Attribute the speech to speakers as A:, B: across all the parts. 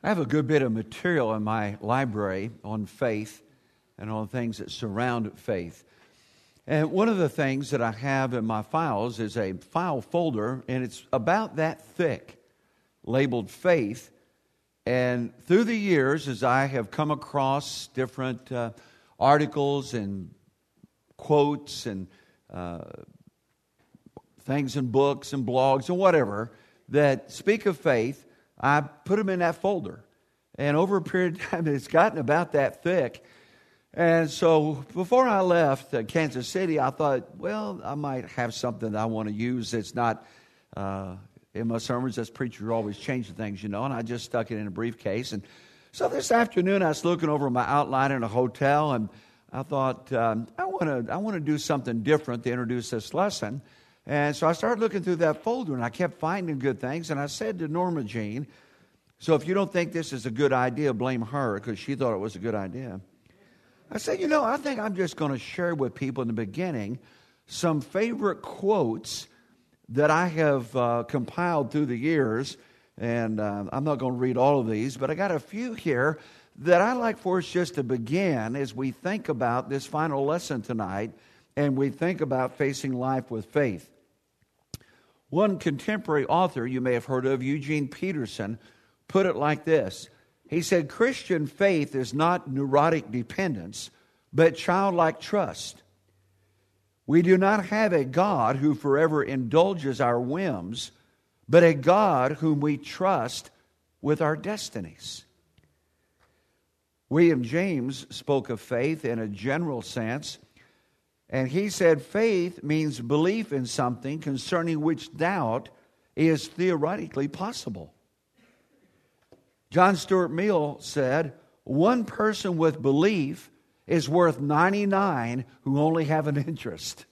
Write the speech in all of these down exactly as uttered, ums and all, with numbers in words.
A: I have a good bit of material in my library on faith and on things that surround faith. And one of the things that I have in my files is a file folder, and it's about that thick, labeled faith. And through the years, as I have come across different uh, articles and quotes and uh, things in books and blogs and whatever that speak of faith, I put them in that folder. And over a period of time, it's gotten about that thick. And so before I left uh, Kansas City, I thought, well, I might have something that I want to use that's not uh, in my sermons. As preachers are always changing things, you know, and I just stuck it in a briefcase. And so this afternoon, I was looking over my outline in a hotel, and I thought, um, I want to I want to do something different to introduce this lesson. And so I started looking through that folder, and I kept finding good things. And I said to Norma Jean, so if you don't think this is a good idea, blame her, because she thought it was a good idea. I said, you know, I think I'm just going to share with people in the beginning some favorite quotes that I have uh, compiled through the years. And uh, I'm not going to read all of these, but I got a few here that I like for us just to begin as we think about this final lesson tonight and we think about facing life with faith. One contemporary author you may have heard of, Eugene Peterson, put it like this. He said, Christian faith is not neurotic dependence, but childlike trust. We do not have a God who forever indulges our whims, but a God whom we trust with our destinies. William James spoke of faith in a general sense, and he said faith means belief in something concerning which doubt is theoretically possible. John Stuart Mill said, one person with belief is worth ninety-nine who only have an interest.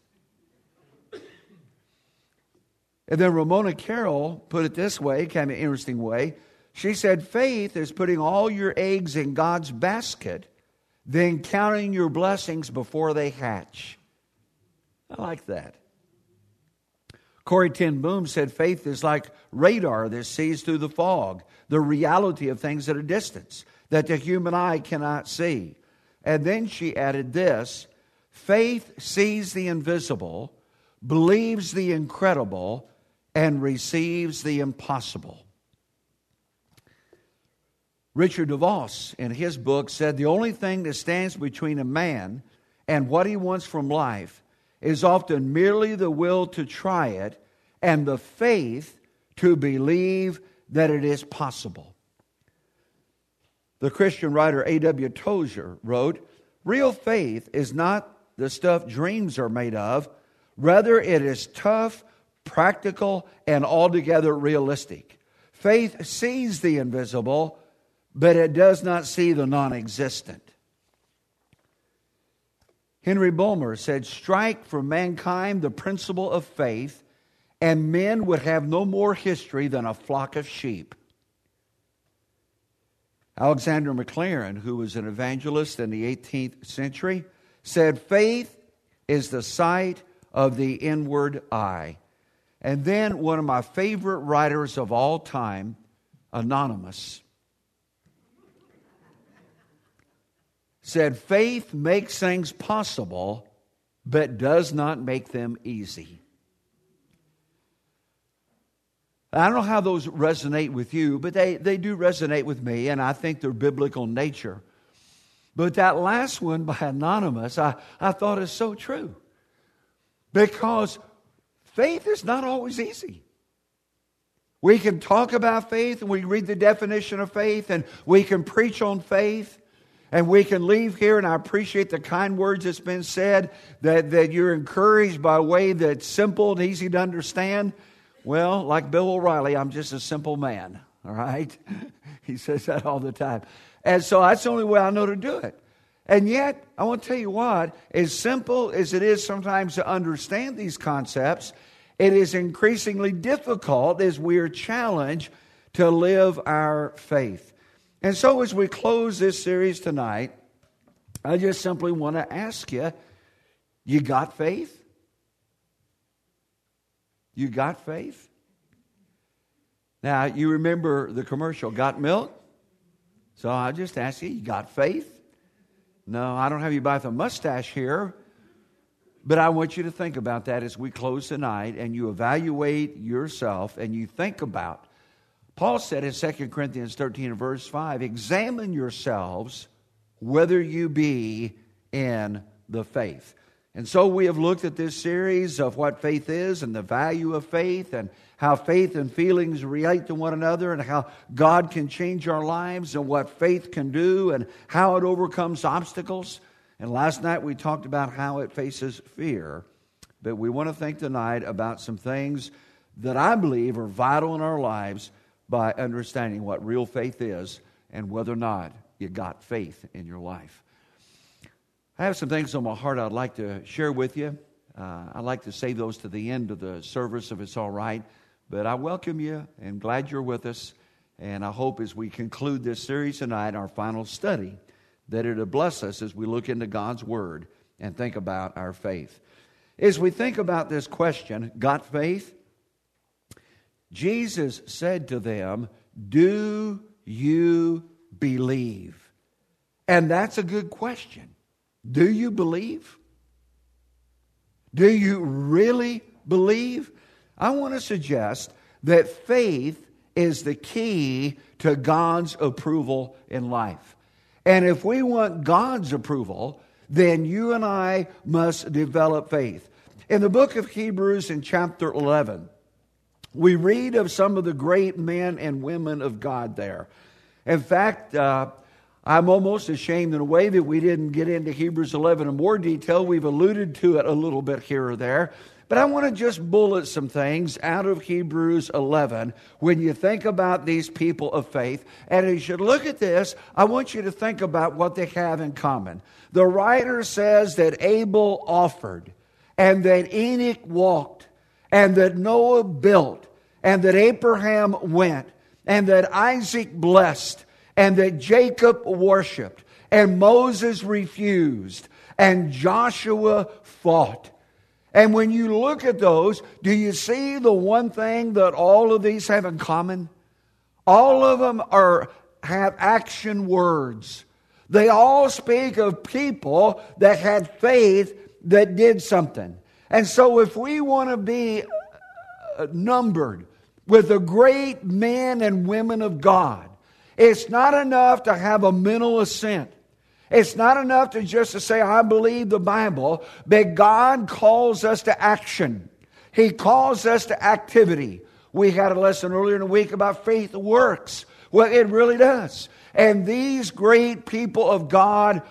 A: And then Ramona Carroll put it this way, kind of an interesting way. She said, faith is putting all your eggs in God's basket, then counting your blessings before they hatch. I like that. Corrie ten Boom said faith is like radar that sees through the fog, the reality of things at a distance that the human eye cannot see. And then she added this, faith sees the invisible, believes the incredible, and receives the impossible. Richard DeVos, in his book, said the only thing that stands between a man and what he wants from life is often merely the will to try it and the faith to believe that it is possible. The Christian writer A W Tozer wrote, real faith is not the stuff dreams are made of. Rather, it is tough, practical, and altogether realistic. Faith sees the invisible, but it does not see the non-existent. Henry Bulmer said, strike for mankind the principle of faith, and men would have no more history than a flock of sheep. Alexander Maclaren, who was an evangelist in the eighteenth century, said, faith is the sight of the inward eye. And then one of my favorite writers of all time, Anonymous, said, faith makes things possible, but does not make them easy. I don't know how those resonate with you, but they, they do resonate with me, and I think they're biblical in nature. But that last one by Anonymous, I, I thought is so true. Because faith is not always easy. We can talk about faith, and we read the definition of faith, and we can preach on faith, and we can leave here, and I appreciate the kind words that's been said, that, that you're encouraged by a way that's simple and easy to understand. Well, like Bill O'Reilly, I'm just a simple man, all right? He says that all the time. And so that's the only way I know to do it. And yet, I want to tell you what, as simple as it is sometimes to understand these concepts, it is increasingly difficult as we are challenged to live our faith. And so as we close this series tonight, I just simply want to ask you, you got faith? You got faith? Now, you remember the commercial, got milk? So I just ask you, you got faith? No, I don't have you by the mustache here. But I want you to think about that as we close tonight, and you evaluate yourself and you think about. Paul said in Second Corinthians thirteen and verse five, examine yourselves whether you be in the faith. And so we have looked at this series of what faith is and the value of faith and how faith and feelings relate to one another and how God can change our lives and what faith can do and how it overcomes obstacles. And last night we talked about how it faces fear. But we want to think tonight about some things that I believe are vital in our lives by understanding what real faith is and whether or not you got faith in your life. I have some things on my heart I'd like to share with you. Uh, I'd like to save those to the end of the service if it's all right. But I welcome you and glad you're with us. And I hope as we conclude this series tonight, our final study, that it'll bless us as we look into God's Word and think about our faith. As we think about this question, got faith? Jesus said to them, do you believe? And that's a good question. Do you believe? Do you really believe? I want to suggest that faith is the key to God's approval in life. And if we want God's approval, then you and I must develop faith. In the book of Hebrews in chapter eleven, we read of some of the great men and women of God there. In fact, uh, I'm almost ashamed in a way that we didn't get into Hebrews eleven in more detail. We've alluded to it a little bit here or there. But I want to just bullet some things out of Hebrews eleven when you think about these people of faith. And as you look at this, I want you to think about what they have in common. The writer says that Abel offered, and that Enoch walked, and that Noah built, and that Abraham went, and that Isaac blessed, and that Jacob worshiped, and Moses refused, and Joshua fought. And when you look at those, do you see the one thing that all of these have in common? All of them are have action words. They all speak of people that had faith that did something. And so if we want to be numbered with the great men and women of God, it's not enough to have a mental assent. It's not enough to just to say, I believe the Bible, but God calls us to action. He calls us to activity. We had a lesson earlier in the week about faith works. Well, it really does. And these great people of God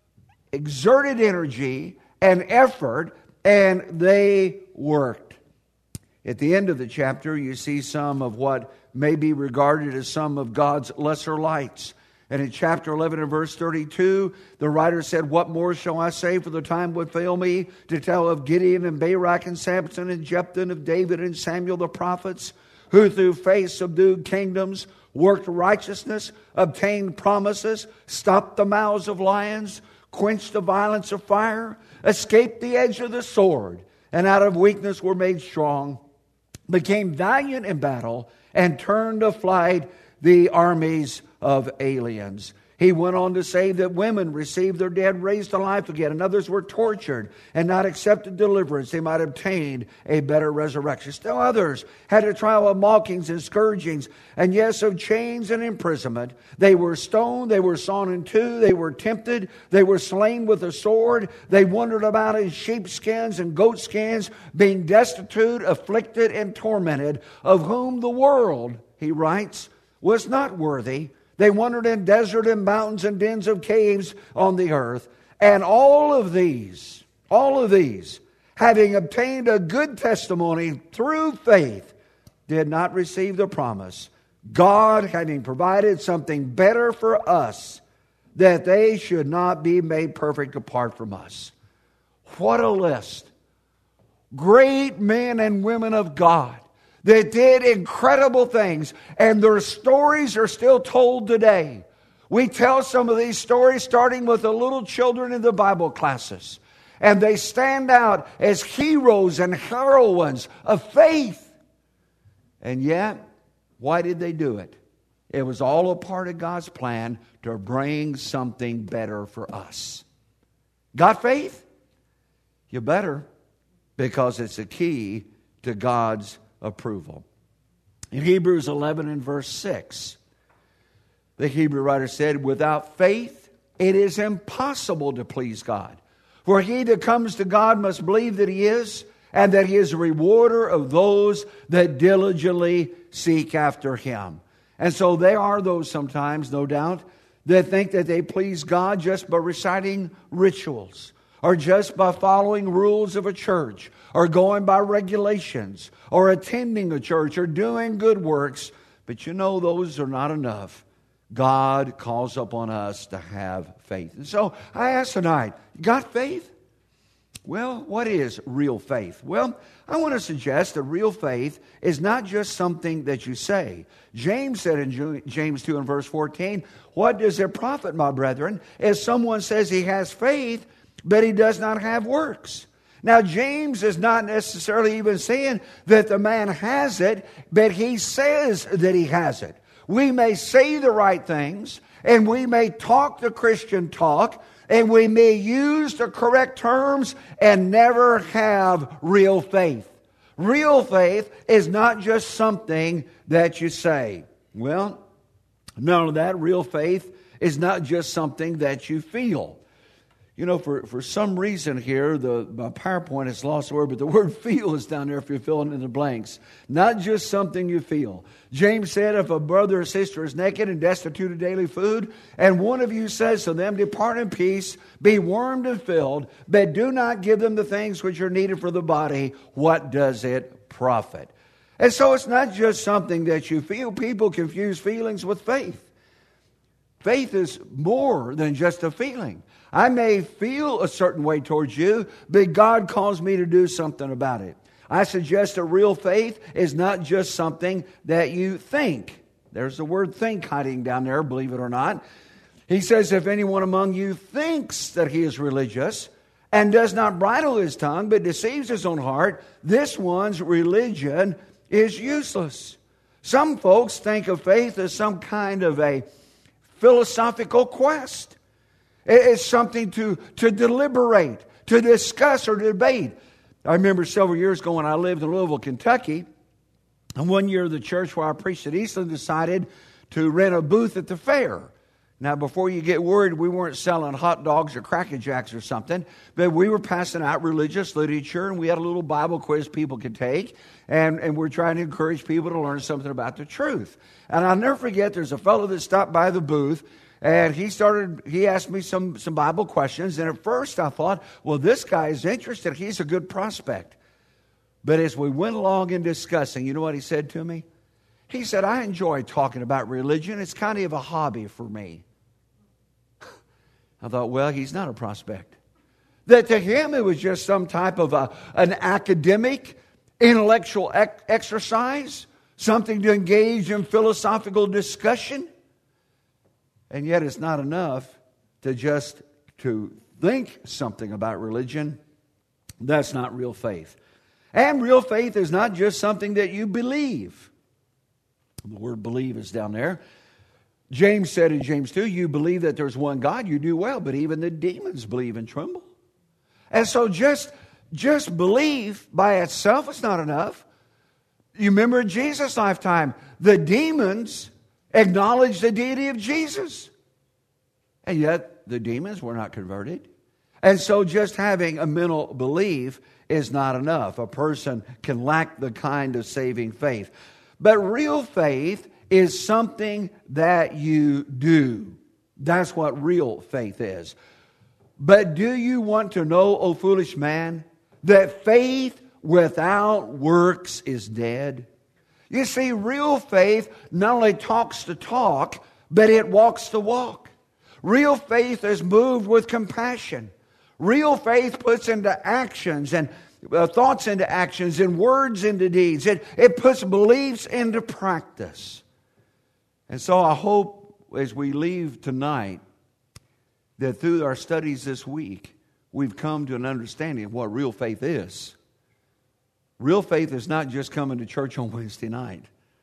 A: exerted energy and effort, and they worked. At the end of the chapter, you see some of what may be regarded as some of God's lesser lights. And in chapter eleven and verse thirty-two, the writer said, what more shall I say, for the time would fail me to tell of Gideon and Barak and Samson and Jephthah and of David and Samuel the prophets, who through faith subdued kingdoms, worked righteousness, obtained promises, stopped the mouths of lions, quenched the violence of fire, escaped the edge of the sword, and out of weakness were made strong, became valiant in battle, and turned to flight the armies of aliens. He went on to say that women received their dead raised to life again, and others were tortured and not accepted deliverance. They might obtain a better resurrection. Still others had a trial of mockings and scourgings, and yes, of chains and imprisonment. They were stoned, they were sawn in two, they were tempted, they were slain with a sword. They wandered about in sheepskins and goatskins, being destitute, afflicted, and tormented, of whom the world, he writes, was not worthy. They wandered in desert and mountains and dens of caves on the earth. And all of these, all of these, having obtained a good testimony through faith, did not receive the promise. God having provided something better for us, that they should not be made perfect apart from us. What a list. Great men and women of God that did incredible things, and their stories are still told today. We tell some of these stories starting with the little children in the Bible classes, and they stand out as heroes and heroines of faith. And yet, why did they do it? It was all a part of God's plan to bring something better for us. Got faith? You better, because it's a key to God's approval. In Hebrews eleven and verse six, the Hebrew writer said, without faith, it is impossible to please God. For he that comes to God must believe that he is, and that he is a rewarder of those that diligently seek after him. And so there are those sometimes, no doubt, that think that they please God just by reciting rituals, or just by following rules of a church, or going by regulations, or attending a church, or doing good works. But you know, those are not enough. God calls upon us to have faith. And so I ask tonight, got faith? Well, what is real faith? Well, I want to suggest that real faith is not just something that you say. James said in James two and verse fourteen, what does it profit, my brethren, if someone says he has faith, but he does not have works? Now, James is not necessarily even saying that the man has it, but he says that he has it. We may say the right things, and we may talk the Christian talk, and we may use the correct terms and never have real faith. Real faith is not just something that you say. Well, none of that. Real faith is not just something that you feel. You know, for, for some reason here, the my PowerPoint has lost the word, but the word feel is down there if you're filling in the blanks. Not just something you feel. James said, if a brother or sister is naked and destitute of daily food, and one of you says to them, depart in peace, be warmed and filled, but do not give them the things which are needed for the body, what does it profit? And so it's not just something that you feel. People confuse feelings with faith. Faith is more than just a feeling. I may feel a certain way towards you, but God calls me to do something about it. I suggest that real faith is not just something that you think. There's the word think hiding down there, believe it or not. He says, if anyone among you thinks that he is religious and does not bridle his tongue, but deceives his own heart, this one's religion is useless. Some folks think of faith as some kind of a philosophical quest. It's something to, to deliberate, to discuss or debate. I remember several years ago when I lived in Louisville, Kentucky, and one year the church where I preached at Eastland decided to rent a booth at the fair. Now, before you get worried, we weren't selling hot dogs or Cracker Jacks or something, but we were passing out religious literature, and we had a little Bible quiz people could take, and, and we're trying to encourage people to learn something about the truth. And I'll never forget, there's a fellow that stopped by the booth, and he started, he asked me some, some Bible questions. And at first I thought, well, this guy is interested. He's a good prospect. But as we went along in discussing, you know what he said to me? He said, I enjoy talking about religion. It's kind of a hobby for me. I thought, well, he's not a prospect. That to him it was just some type of a, an academic, intellectual ec- exercise, something to engage in philosophical discussion. And yet it's not enough to just to think something about religion. That's not real faith. And real faith is not just something that you believe. The word believe is down there. James said in James two, you believe that there's one God, you do well, but even the demons believe and tremble. And so just, just believe by itself is not enough. You remember in Jesus' lifetime, the demons acknowledged the deity of Jesus. And yet the demons were not converted. And so just having a mental belief is not enough. A person can lack the kind of saving faith. But real faith is something that you do. That's what real faith is. But do you want to know, O foolish man, that faith without works is dead? You see, real faith not only talks the talk, but it walks the walk. Real faith is moved with compassion. Real faith puts into actions and uh, thoughts into actions and words into deeds. It, it puts beliefs into practice. And so I hope as we leave tonight that through our studies this week, we've come to an understanding of what real faith is. Real faith is not just coming to church on Wednesday night.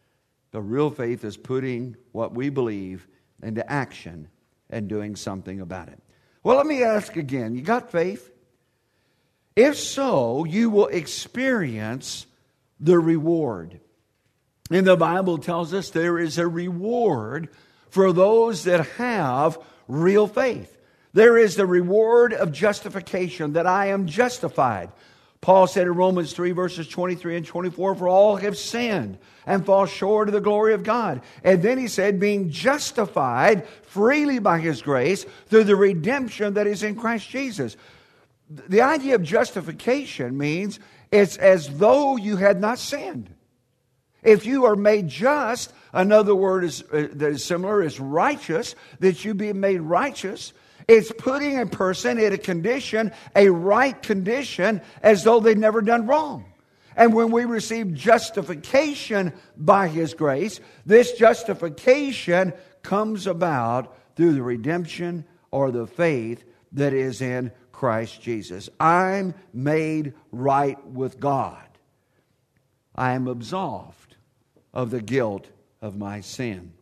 A: The real faith is putting what we believe into action and doing something about it. Well, let me ask again. You got faith? If so, you will experience the reward. And the Bible tells us there is a reward for those that have real faith. There is the reward of justification, that I am justified. Paul said in Romans three, verses twenty-three and twenty-four, for all have sinned and fall short of the glory of God. And then he said, being justified freely by His grace through the redemption that is in Christ Jesus. The idea of justification means it's as though you had not sinned. If you are made just, another word is, uh, that is similar is righteous, that you be made righteous. It's putting a person in a condition, a right condition, as though they've never done wrong. And when we receive justification by His grace, this justification comes about through the redemption or the faith that is in Christ Jesus. I'm made right with God. I am absolved of the guilt of my sin.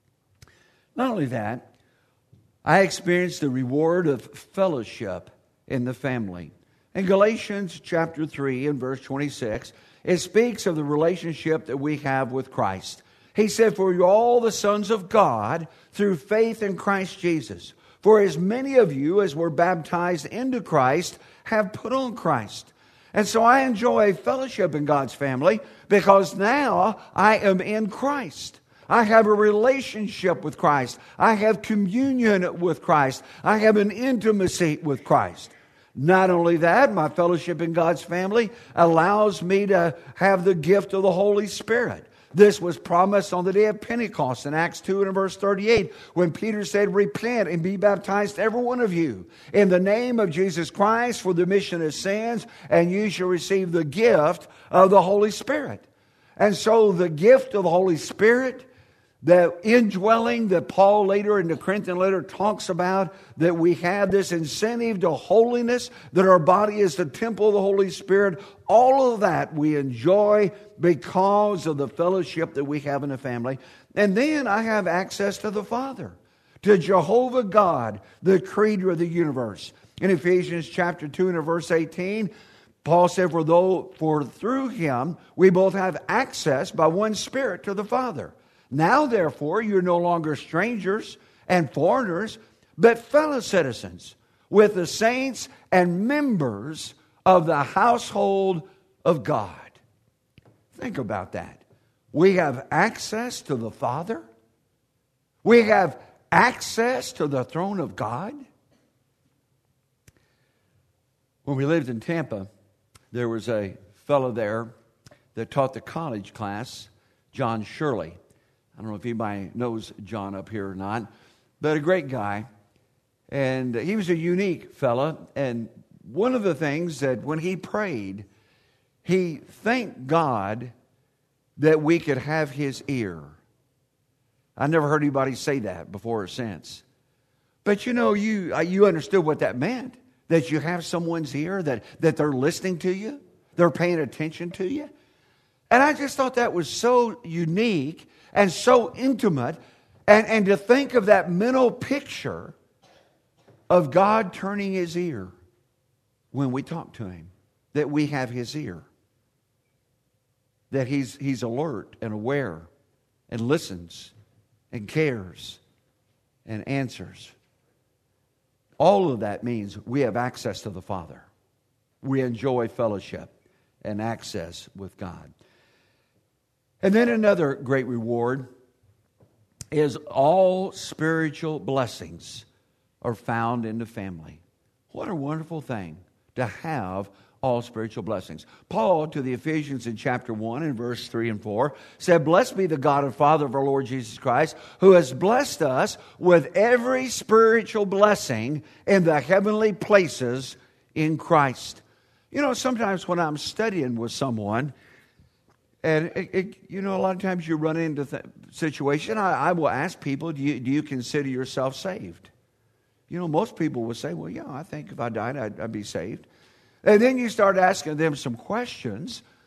A: Not only that, I experienced the reward of fellowship in the family. In Galatians chapter three and verse twenty-six, it speaks of the relationship that we have with Christ. He said, for you're all the sons of God through faith in Christ Jesus. For as many of you as were baptized into Christ have put on Christ. And so I enjoy fellowship in God's family because now I am in Christ. I have a relationship with Christ. I have communion with Christ. I have an intimacy with Christ. Not only that, my fellowship in God's family allows me to have the gift of the Holy Spirit. This was promised on the day of Pentecost in Acts two and verse thirty-eight, when Peter said, repent and be baptized, every one of you, in the name of Jesus Christ for the remission of sins, and you shall receive the gift of the Holy Spirit. And so the gift of the Holy Spirit, the indwelling that Paul later in the Corinthian letter talks about, that we have this incentive to holiness, that our body is the temple of the Holy Spirit, all of that we enjoy because of the fellowship that we have in the family. And then I have access to the Father, to Jehovah God, the creator of the universe. In Ephesians chapter two and verse eighteen, Paul said, for though for through Him we both have access by one Spirit to the Father. Now, therefore, you're no longer strangers and foreigners, but fellow citizens with the saints and members of the household of God. Think about that. We have access to the Father. We have access to the throne of God. When we lived in Tampa, there was a fellow there that taught the college class, John Shirley. I don't know if anybody knows John up here or not, but a great guy. And he was a unique fella. And one of the things that when he prayed, he thanked God that we could have His ear. I never heard anybody say that before or since. But you know, you you understood what that meant. That you have someone's ear, that, that they're listening to you, they're paying attention to you. And I just thought that was so unique and so intimate, and, and to think of that mental picture of God turning His ear when we talk to Him, that we have His ear, that He's, he's alert and aware and listens and cares and answers. All of that means we have access to the Father. We enjoy fellowship and access with God. And then another great reward is all spiritual blessings are found in the family. What a wonderful thing to have all spiritual blessings. Paul to the Ephesians in chapter one and verse three and four said, blessed be the God and Father of our Lord Jesus Christ, who has blessed us with every spiritual blessing in the heavenly places in Christ. You know, sometimes when I'm studying with someone, and, it, it, you know, a lot of times you run into the situation, I, I will ask people, do you, do you consider yourself saved? You know, most people will say, well, yeah, I think if I died, I'd, I'd be saved. And then you start asking them some questions,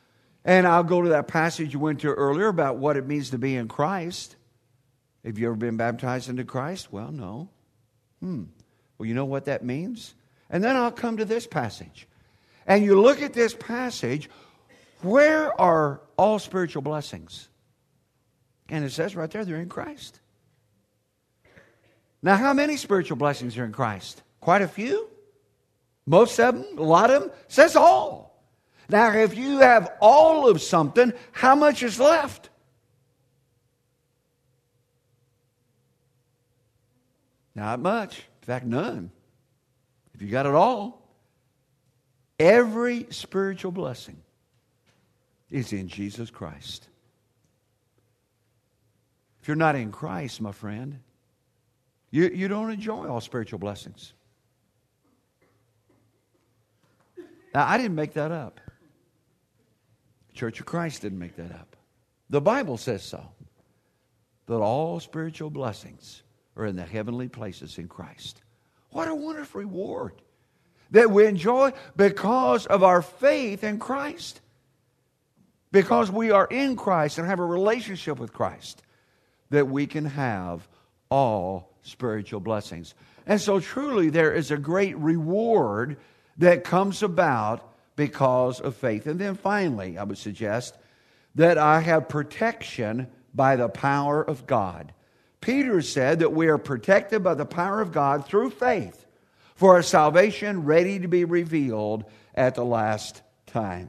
A: And I'll go to that passage you went to earlier about what it means to be in Christ. Have you ever been baptized into Christ? Well, no. Hmm. Well, you know what that means? And then I'll come to this passage. And you look at this passage, where are all spiritual blessings? And it says right there, they're in Christ. Now, how many spiritual blessings are in Christ? Quite a few? Most of them? A lot of them? It says all. Now, if you have all of something, how much is left? Not much. In fact, none. If you got it all, every spiritual blessing is in Jesus Christ. If you're not in Christ, my friend, you, you don't enjoy all spiritual blessings. Now, I didn't make that up. Church of Christ didn't make that up. The Bible says so. That all spiritual blessings are in the heavenly places in Christ. What a wonderful reward that we enjoy because of our faith in Christ. Because we are in Christ and have a relationship with Christ, that we can have all spiritual blessings. And so truly there is a great reward that comes about because of faith. And then finally, I would suggest that I have protection by the power of God. Peter said that we are protected by the power of God through faith for our salvation ready to be revealed at the last time.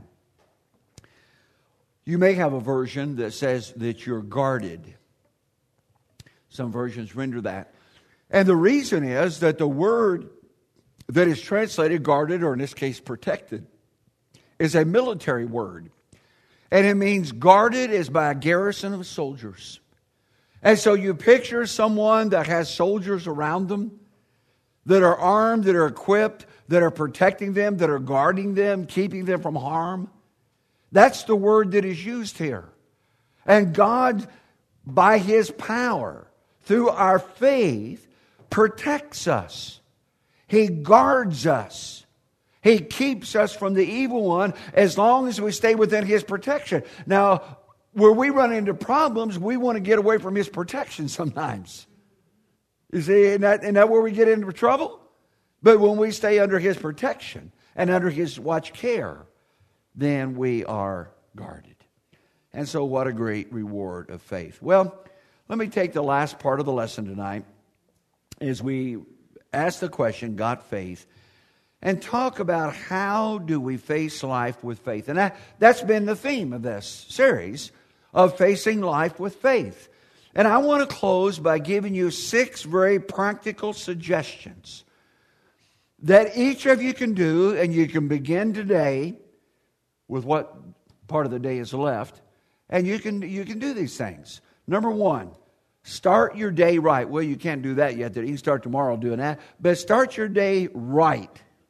A: You may have a version that says that you're guarded. Some versions render that. And the reason is that the word that is translated guarded, or in this case protected, is a military word. And it means guarded is by a garrison of soldiers. And so you picture someone that has soldiers around them, that are armed, that are equipped, that are protecting them, that are guarding them, keeping them from harm. That's the word that is used here. And God, by His power, through our faith, protects us. He guards us. He keeps us from the evil one as long as we stay within His protection. Now, where we run into problems, we want to get away from His protection sometimes. You see, isn't that, isn't that where we get into trouble? But when we stay under His protection and under His watch care, then we are guarded. And so what a great reward of faith. Well, let me take the last part of the lesson tonight as we ask the question, got faith, and talk about how do we face life with faith. And that, that's been the theme of this series, of facing life with faith. And I want to close by giving you six very practical suggestions that each of you can do, and you can begin today with what part of the day is left, and you can you can do these things. Number one, start your day right. Well, you can't do that yet. You can start tomorrow doing that. But start your day right.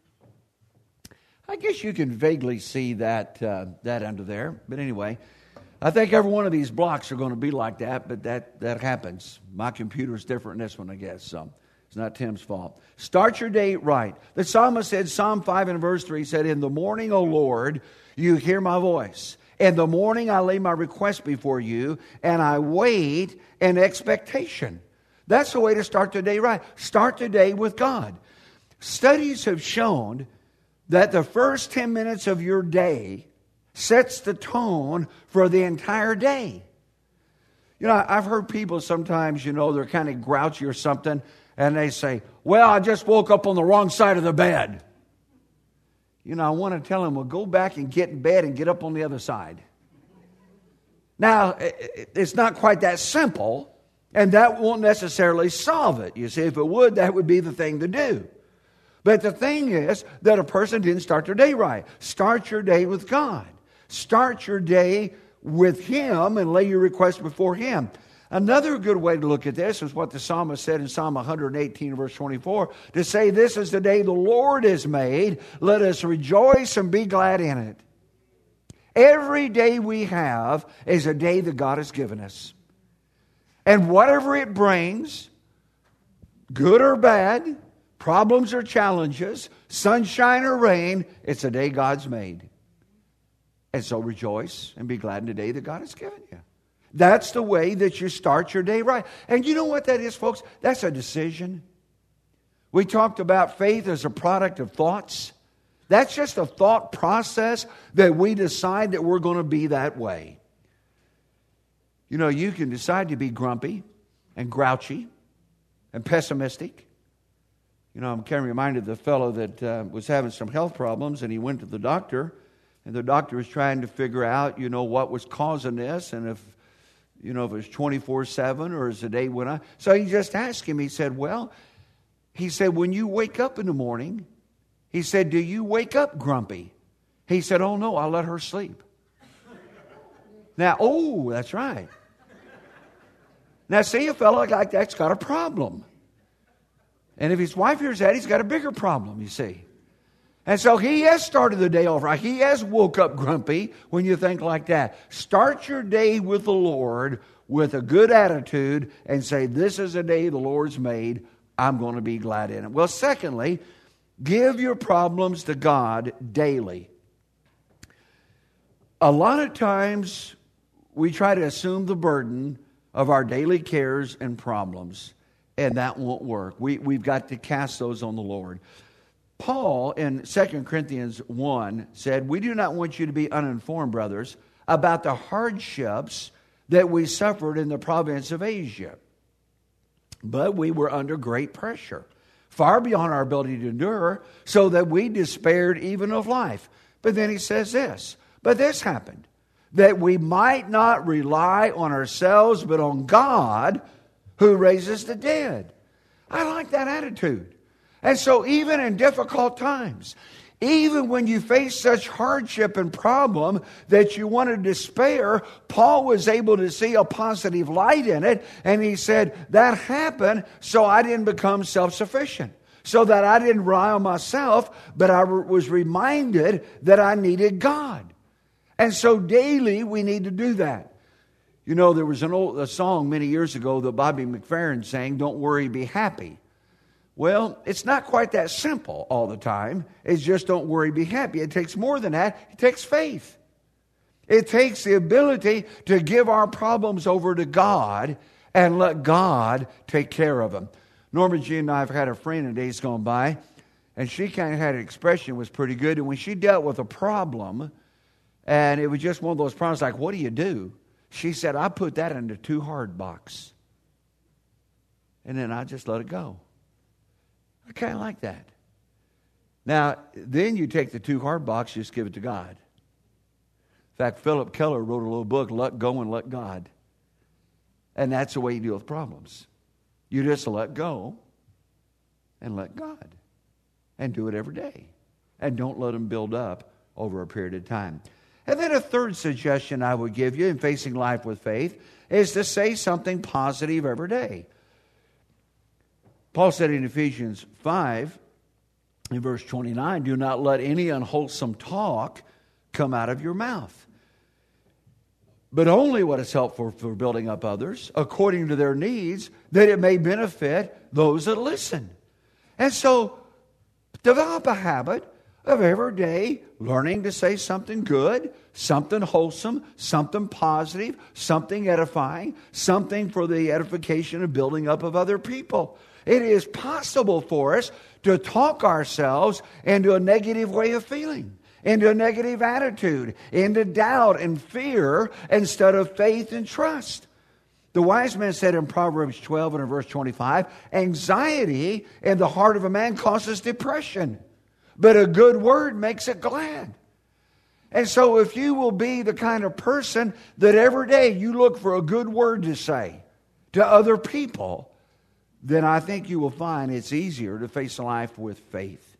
A: I guess you can vaguely see that uh, that under there. But anyway, I think every one of these blocks are going to be like that, but that, that happens. My computer's different than this one, I guess. So it's not Tim's fault. Start your day right. The psalmist said, Psalm five and verse three said, in the morning, O Lord, you hear my voice. In the morning I lay my request before you, and I wait in expectation. That's the way to start the day right. Start the day with God. Studies have shown that the first ten minutes of your day sets the tone for the entire day. You know, I've heard people sometimes, you know, they're kind of grouchy or something, and they say, well, I just woke up on the wrong side of the bed. You know, I want to tell them, well, go back and get in bed and get up on the other side. Now, it's not quite that simple, and that won't necessarily solve it. You see, if it would, that would be the thing to do. But the thing is that a person didn't start their day right. Start your day with God. Start your day with Him and lay your request before Him. Another good way to look at this is what the psalmist said in Psalm one eighteen, verse twenty-four, to say, this is the day the Lord has made. Let us rejoice and be glad in it. Every day we have is a day that God has given us. And whatever it brings, good or bad, problems or challenges, sunshine or rain, it's a day God's made. And so rejoice and be glad in the day that God has given you. That's the way that you start your day right. And you know what that is, folks? That's a decision. We talked about faith as a product of thoughts. That's just a thought process that we decide that we're going to be that way. You know, you can decide to be grumpy and grouchy and pessimistic. You know, I'm kind of reminded of the fellow that uh, was having some health problems, and he went to the doctor, and the doctor was trying to figure out, you know, what was causing this, and if, you know, if it was twenty-four seven or as the day went on. So he just asked him, he said, well, he said, when you wake up in the morning, he said, do you wake up grumpy? He said, oh, no, I let her sleep. Now, oh, that's right. Now, see, a fellow like that's got a problem. And if his wife hears that, he's got a bigger problem, you see. And so he has started the day off right. He has woke up grumpy when you think like that. Start your day with the Lord with a good attitude and say, this is a day the Lord's made. I'm going to be glad in it. Well, secondly, give your problems to God daily. A lot of times we try to assume the burden of our daily cares and problems, and that won't work. We, we've got to cast those on the Lord. Paul in Second Corinthians one said, we do not want you to be uninformed, brothers, about the hardships that we suffered in the province of Asia. But we were under great pressure, far beyond our ability to endure, so that we despaired even of life. But then he says this, but this happened, that we might not rely on ourselves, but on God who raises the dead. I like that attitude. And so even in difficult times, even when you face such hardship and problem that you want to despair, Paul was able to see a positive light in it. And he said, that happened so I didn't become self-sufficient. So that I didn't rely on myself, but I was reminded that I needed God. And so daily we need to do that. You know, there was an old a song many years ago that Bobby McFerrin sang, don't worry, be happy. Well, it's not quite that simple all the time. It's just don't worry, be happy. It takes more than that. It takes faith. It takes the ability to give our problems over to God and let God take care of them. Norma Jean and I have had a friend in days gone by, and she kind of had an expression that was pretty good. And when she dealt with a problem, and it was just one of those problems like, what do you do? She said, I put that into too hard box. And then I just let it go. I kind of like that. Now, then you take the too hard box, you just give it to God. In fact, Philip Keller wrote a little book, Let Go and Let God. And that's the way you deal with problems. You just let go and let God. And do it every day. And don't let them build up over a period of time. And then a third suggestion I would give you in facing life with faith is to say something positive every day. Paul said in Ephesians five, in verse twenty-nine, do not let any unwholesome talk come out of your mouth, but only what is helpful for building up others according to their needs, that it may benefit those that listen. And so, develop a habit of every day learning to say something good, something wholesome, something positive, something edifying, something for the edification and building up of other people. It is possible for us to talk ourselves into a negative way of feeling, into a negative attitude, into doubt and fear instead of faith and trust. The wise man said in Proverbs twelve and in verse twenty-five, anxiety in the heart of a man causes depression, but a good word makes it glad. And so if you will be the kind of person that every day you look for a good word to say to other people, then I think you will find it's easier to face life with faith.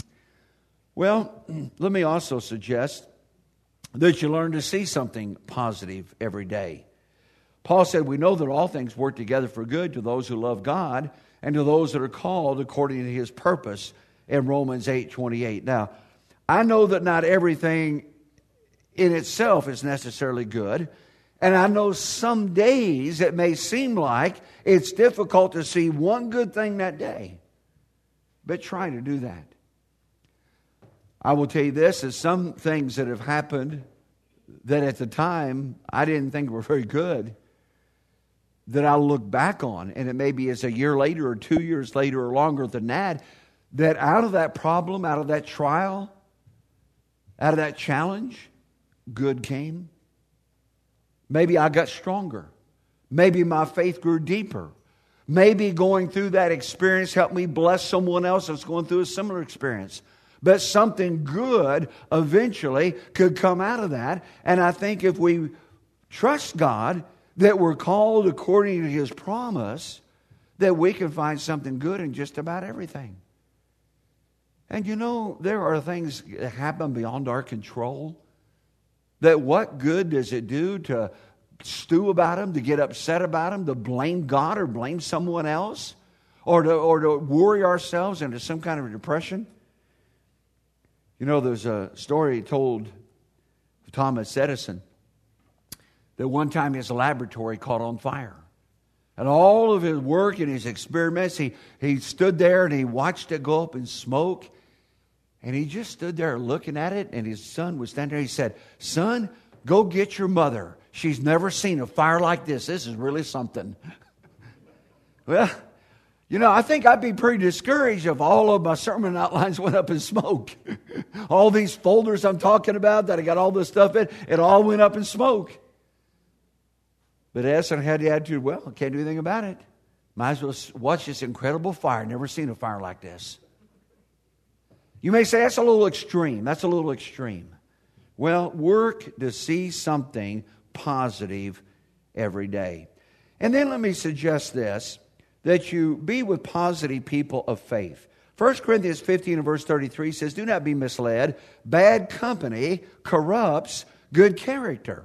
A: Well, let me also suggest that you learn to see something positive every day. Paul said, we know that all things work together for good to those who love God and to those that are called according to his purpose in Romans eight twenty-eight. Now, I know that not everything in itself is necessarily good. And I know some days it may seem like it's difficult to see one good thing that day. But try to do that. I will tell you this, is some things that have happened that at the time I didn't think were very good, that I look back on, and it may be as a year later or two years later or longer than that, that out of that problem, out of that trial, out of that challenge, good came. Maybe I got stronger. Maybe my faith grew deeper. Maybe going through that experience helped me bless someone else that's going through a similar experience. But something good eventually could come out of that. And I think if we trust God, that we're called according to His promise, that we can find something good in just about everything. And you know, there are things that happen beyond our control. That what good does it do to stew about them, to get upset about them, to blame God or blame someone else, or to, or to worry ourselves into some kind of a depression? You know, there's a story told of Thomas Edison that one time his laboratory caught on fire. And all of his work and his experiments, he, he stood there and he watched it go up in smoke. And he just stood there looking at it, and his son was standing there. He said, "Son, go get your mother. She's never seen a fire like this. This is really something." Well, you know, I think I'd be pretty discouraged if all of my sermon outlines went up in smoke. All these folders I'm talking about that I got all this stuff in, it all went up in smoke. But Edison had the attitude, well, I can't do anything about it. Might as well watch this incredible fire. Never seen a fire like this. You may say, that's a little extreme. That's a little extreme. Well, work to see something positive every day. And then let me suggest this, that you be with positive people of faith. First Corinthians fifteen and verse thirty-three says, "Do not be misled. Bad company corrupts good character."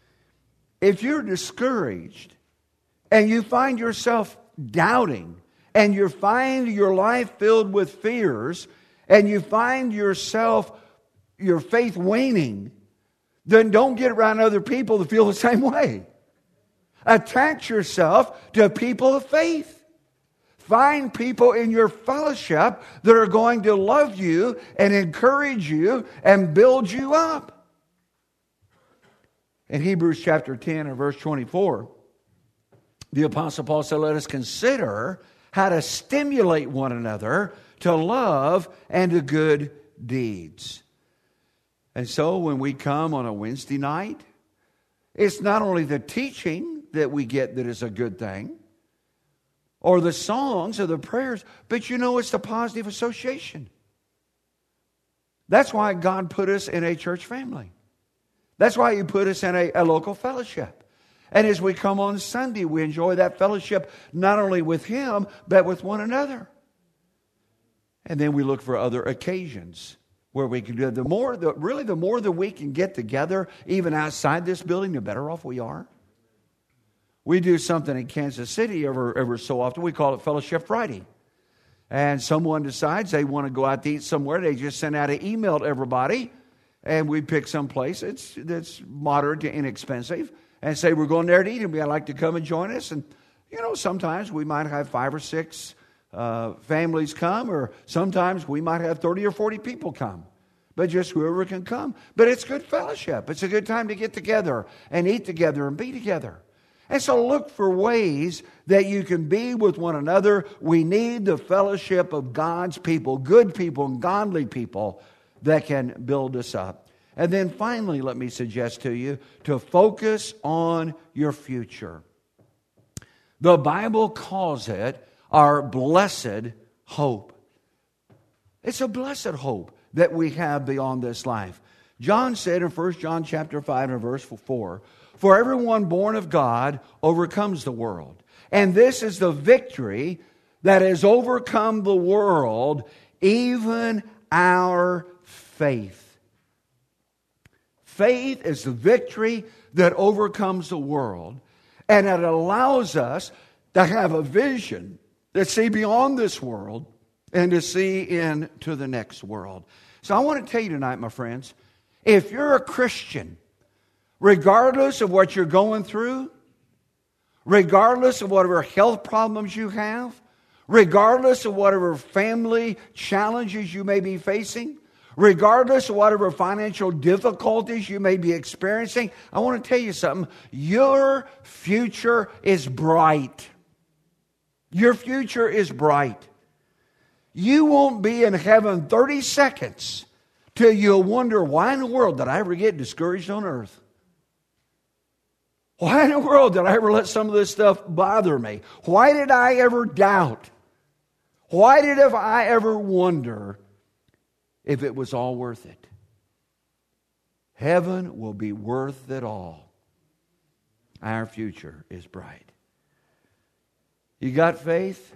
A: If you're discouraged and you find yourself doubting and you find your life filled with fears and you find yourself, your faith waning, then don't get around other people that feel the same way. Attach yourself to people of faith. Find people in your fellowship that are going to love you and encourage you and build you up. In Hebrews chapter ten and verse twenty-four, the Apostle Paul said, "Let us consider how to stimulate one another to love and to good deeds." And so when we come on a Wednesday night, it's not only the teaching that we get that is a good thing, or the songs or the prayers, but you know, it's the positive association. That's why God put us in a church family. That's why He put us in a, a local fellowship. And as we come on Sunday, we enjoy that fellowship not only with Him, but with one another. And then we look for other occasions where we can do it. The more, the, really the more that we can get together, even outside this building, the better off we are. We do something in Kansas City ever, ever so often. We call it Fellowship Friday. And someone decides they want to go out to eat somewhere. They just send out an email to everybody. And we pick some place that's, that's moderate to inexpensive. And say, we're going there to eat. And we'd like to come and join us. And, you know, sometimes we might have five or six uh, families come. Or sometimes we might have thirty or forty people come. But just whoever can come. But it's good fellowship. It's a good time to get together and eat together and be together. And so look for ways that you can be with one another. We need the fellowship of God's people, good people and godly people that can build us up. And then finally, let me suggest to you to focus on your future. The Bible calls it our blessed hope. It's a blessed hope that we have beyond this life. John said in First John chapter five and verse four, "For everyone born of God overcomes the world. And this is the victory that has overcome the world, even our faith." Faith is the victory that overcomes the world. And it allows us to have a vision to see beyond this world and to see into the next world. So I want to tell you tonight, my friends, if you're a Christian, regardless of what you're going through, regardless of whatever health problems you have, regardless of whatever family challenges you may be facing, regardless of whatever financial difficulties you may be experiencing, I want to tell you something. Your future is bright. Your future is bright. You won't be in heaven thirty seconds till you'll wonder, why in the world did I ever get discouraged on earth? Why in the world did I ever let some of this stuff bother me? Why did I ever doubt? Why did I ever wonder if it was all worth it? Heaven will be worth it all. Our future is bright. You got faith?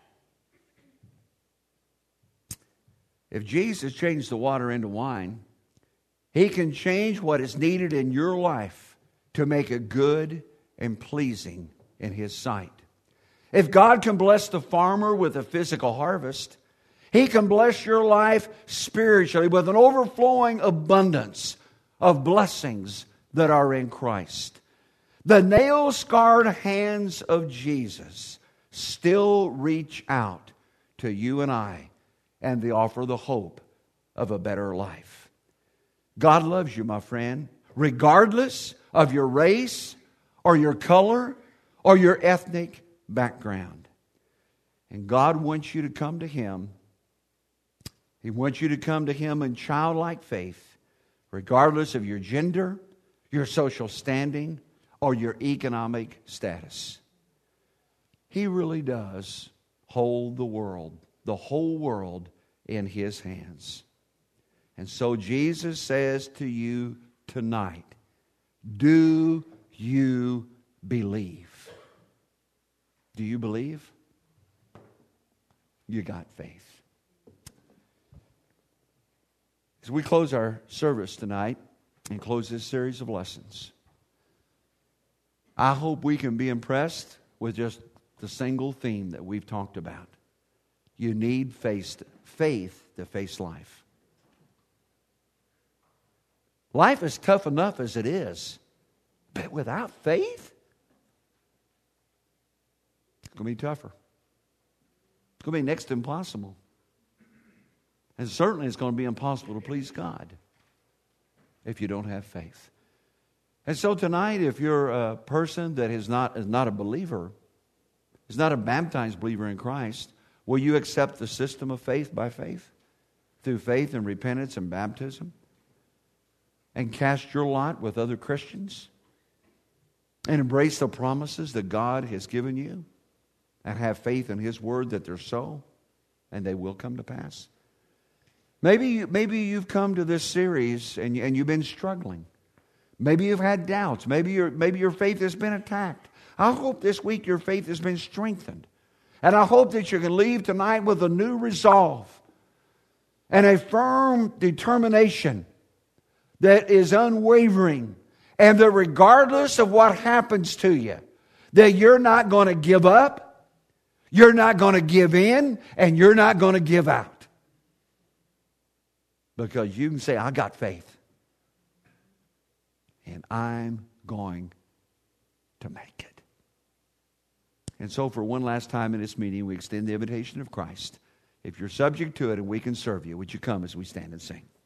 A: If Jesus changed the water into wine, He can change what is needed in your life to make it good and pleasing in His sight. If God can bless the farmer with a physical harvest, He can bless your life spiritually with an overflowing abundance of blessings that are in Christ. The nail-scarred hands of Jesus still reach out to you and I, and they offer the hope of a better life. God loves you, my friend, regardless of your race or your color or your ethnic background. And God wants you to come to Him. He wants you to come to Him in childlike faith, regardless of your gender, your social standing, or your economic status. He really does hold the world, the whole world, in His hands. And so Jesus says to you tonight, do you believe? Do you believe? You got faith. As we close our service tonight and close this series of lessons, I hope we can be impressed with just the single theme that we've talked about. You need faith, faith to face life. Life is tough enough as it is, but without faith, it's going to be tougher. It's going to be next to impossible. And certainly it's going to be impossible to please God if you don't have faith. And so tonight, if you're a person that is not, is not a believer, is not a baptized believer in Christ, will you accept the system of faith by faith? Through faith and repentance and baptism? And cast your lot with other Christians? And embrace the promises that God has given you? And have faith in His Word that they're so? And they will come to pass? Maybe, maybe you've come to this series and, and you've been struggling. Maybe you've had doubts. Maybe your, maybe your faith has been attacked. I hope this week your faith has been strengthened. And I hope that you can leave tonight with a new resolve and a firm determination that is unwavering, and that regardless of what happens to you, that you're not going to give up, you're not going to give in, and you're not going to give out. Because you can say, I got faith. And I'm going to make it. And so for one last time in this meeting, we extend the invitation of Christ. If you're subject to it and we can serve you, would you come as we stand and sing?